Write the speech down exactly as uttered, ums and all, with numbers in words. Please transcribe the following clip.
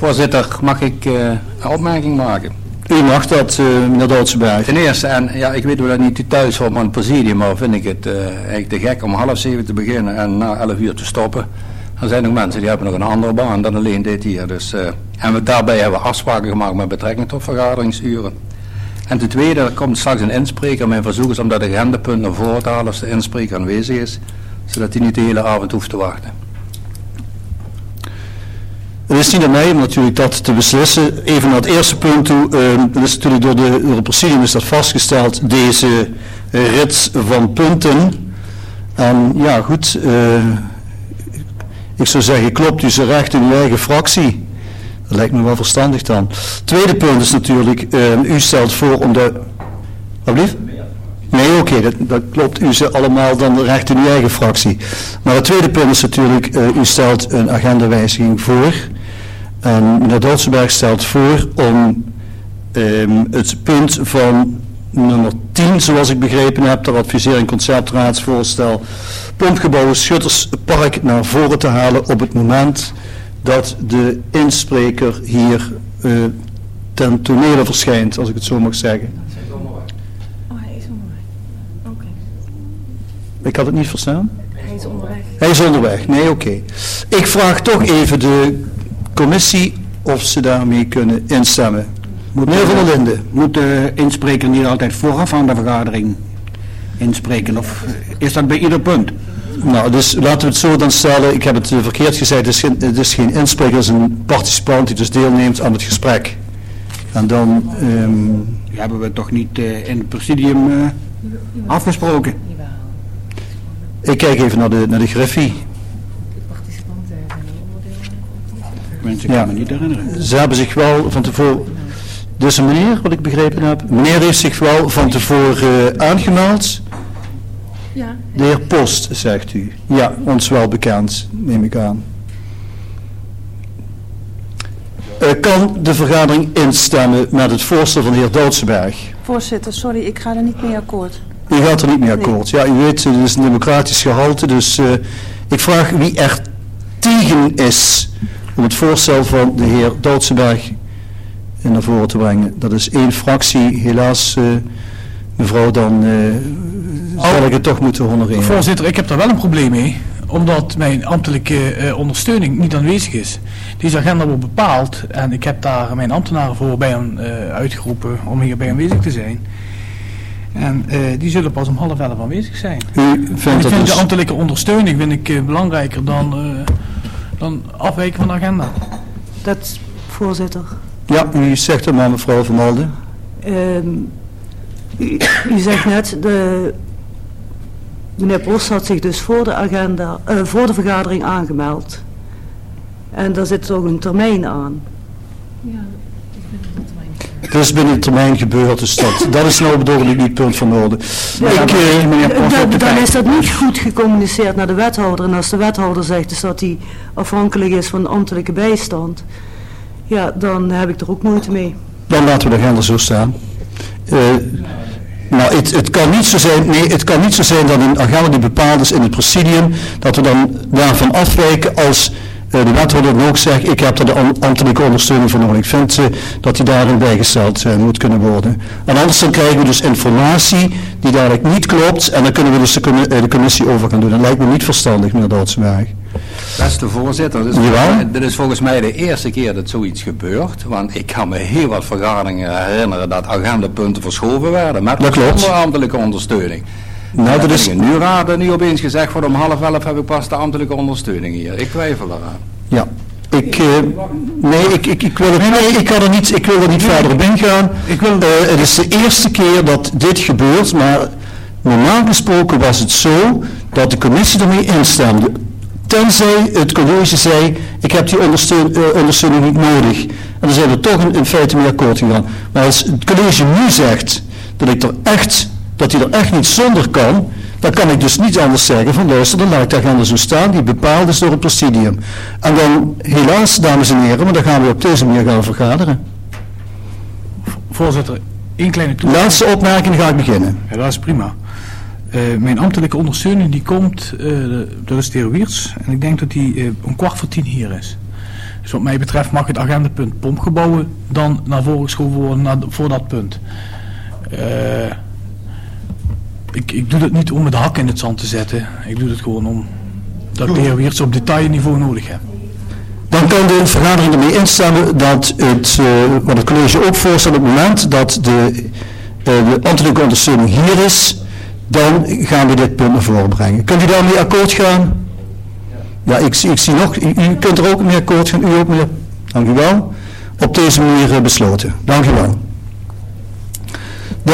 Voorzitter, mag ik uh, een opmerking maken? U mag dat, uh, meneer Doutsenberg. Ten eerste, en ja, ik weet hoe dat niet u thuis hoort aan het presidium, maar vind ik het uh, eigenlijk te gek om half zeven te beginnen en na elf uur te stoppen. Er zijn nog mensen die hebben nog een andere baan dan alleen dit hier. Dus, uh, en we, daarbij hebben we afspraken gemaakt met betrekking tot vergaderingsuren. En ten tweede, er komt straks een inspreker. Mijn verzoek is om dat agendapunt naar voren te halen als de inspreker aanwezig is, zodat hij niet de hele avond hoeft te wachten. Het is niet aan mij om natuurlijk dat te beslissen. Even naar het eerste punt toe. Uh, dat is natuurlijk door de, door de presidium is dat vastgesteld, deze uh, rit van punten. En ja goed, uh, ik zou zeggen, klopt u ze recht in uw eigen fractie. Dat lijkt me wel verstandig dan. Tweede punt is natuurlijk, uh, u stelt voor om de... Wat blieft? Nee, oké, okay, dat, dat klopt. U ze allemaal dan recht in uw eigen fractie. Maar het tweede punt is natuurlijk, uh, u stelt een agendawijziging voor. En meneer Doutsenberg stelt voor om um, het punt van nummer tien, zoals ik begrepen heb, ter advisering conceptraadsvoorstel, Pompgebouw Schutterspark naar voren te halen op het moment dat de inspreker hier uh, ten tonele verschijnt, als ik het zo mag zeggen. Oh, hij is onderweg. Oké. Okay. Ik had het niet verstaan? Hij is onderweg. Hij is onderweg, nee, oké. Okay. Ik vraag toch even de commissie of ze daarmee kunnen instemmen. Moet Meneer Van der Linden. Moet de inspreker niet altijd vooraf aan de vergadering inspreken? Of is dat bij ieder punt? Nou, dus laten we het zo dan stellen. Ik heb het uh, verkeerd gezegd. Het is, geen, het is geen inspreker, het is een participant die dus deelneemt aan het gesprek. En dan... Um, die hebben we toch niet uh, in het presidium uh, afgesproken? Ik kijk even naar de, naar de griffie. Mensen kan ja. me niet herinneren. Ze hebben zich wel van tevoren... Dus een meneer, wat ik begrepen heb. Meneer heeft zich wel van tevoren uh, aangemeld. Ja. De heer Post, zegt u. Ja, ons wel bekend, neem ik aan. Uh, kan de vergadering instemmen met het voorstel van de heer Doutsenberg? Voorzitter, sorry, ik ga er niet mee akkoord. U gaat er niet mee akkoord. Nee. Ja, u weet, het is een democratisch gehalte, dus uh, ik vraag wie er tegen is om het voorstel van de heer Doutsenberg naar voren te brengen. Dat is één fractie, helaas uh, mevrouw, dan uh, zal ik het toch moeten honoreren. Voorzitter, ik heb daar wel een probleem mee, omdat mijn ambtelijke uh, ondersteuning niet aanwezig is. Deze agenda wordt bepaald en ik heb daar mijn ambtenaren voor bij hem uh, uitgeroepen om hierbij aanwezig te zijn. En uh, die zullen pas om half elf aanwezig zijn. U vindt ik vind dus... de ambtelijke ondersteuning vind ik uh, belangrijker dan, uh, dan afwijken van de agenda. Dat, voorzitter. Ja, u zegt het maar, mevrouw Van Malden. Um, u, u zegt net, de, meneer Post had zich dus voor de agenda, uh, voor de vergadering aangemeld. En daar zit ook een termijn aan. Ja. Het is binnen de termijn gebeurd, dus dat, dat is nou bedoel ik niet punt van orde. Ja, ik, uh, meneer Post, dan, dan is dat niet goed gecommuniceerd naar de wethouder. En als de wethouder zegt dus dat hij afhankelijk is van ambtelijke bijstand, ja, dan heb ik er ook moeite mee. Dan laten we de agenda zo staan. Uh, nou, het, het, kan niet zo zijn, nee, het kan niet zo zijn dat een agenda die bepaald is in het presidium, dat we dan daarvan afwijken als uh, de wethouder dan ook zegt, ik heb er de ambtelijke ondersteuning voor nodig. Ik vind uh, dat die daarin bijgesteld uh, moet kunnen worden. En anders dan krijgen we dus informatie die dadelijk niet klopt en dan kunnen we dus de, uh, de commissie over gaan doen. Dat lijkt me niet verstandig, meneer Doutsenberg. Beste voorzitter, dit is, dit is volgens mij de eerste keer dat zoiets gebeurt, want ik kan me heel wat vergaderingen herinneren dat agendapunten verschoven werden met zonder ambtelijke ondersteuning. Nou, dat is... Nu raad nu opeens gezegd wordt om half elf heb ik pas de ambtelijke ondersteuning hier. Ik twijfel eraan. Ja. Ik, uh, nee, ik, ik, ik, wil het, nee, ik, kan er niet, ik wil er niet verder op ingaan. Ik wil, uh, het is de eerste keer dat dit gebeurt, maar normaal gesproken was het zo dat de commissie ermee instemde. Tenzij het college zei, ik heb die ondersteun, uh, ondersteuning niet nodig. En dan zijn we toch in, in feite mee akkoord gegaan. Maar als het college nu zegt dat ik er echt, dat hij er echt niet zonder kan, dan kan ik dus niet anders zeggen van luister, dan laat ik de agenda zo staan, die bepaald is door het presidium. En dan helaas, dames en heren, maar dan gaan we op deze manier gaan vergaderen. Voorzitter, één kleine toevoeging. Laatste opmerking, ga ik beginnen. Ja, dat is prima. Uh, mijn ambtelijke ondersteuning die komt, uh, dat is de heer Wiertz, en ik denk dat hij uh, om kwart voor tien hier is. Dus wat mij betreft mag het agendapunt pompgebouwen dan naar voren geschoven worden naar, voor dat punt. Uh, ik, ik doe dat niet om met de hak in het zand te zetten. Ik doe het gewoon om dat ik de heer Wiertz op detailniveau nodig heb. Dan kan de vergadering ermee instemmen dat het, uh, wat het college ook voorstelt op het moment dat de, uh, de ambtelijke ondersteuning hier is, dan gaan we dit punt naar voren brengen. Kunt u daarmee akkoord gaan? Ja, ik, ik zie nog, u, u kunt er ook mee akkoord gaan, u ook mee. Dank u wel. Op deze manier uh, besloten. Dank u wel.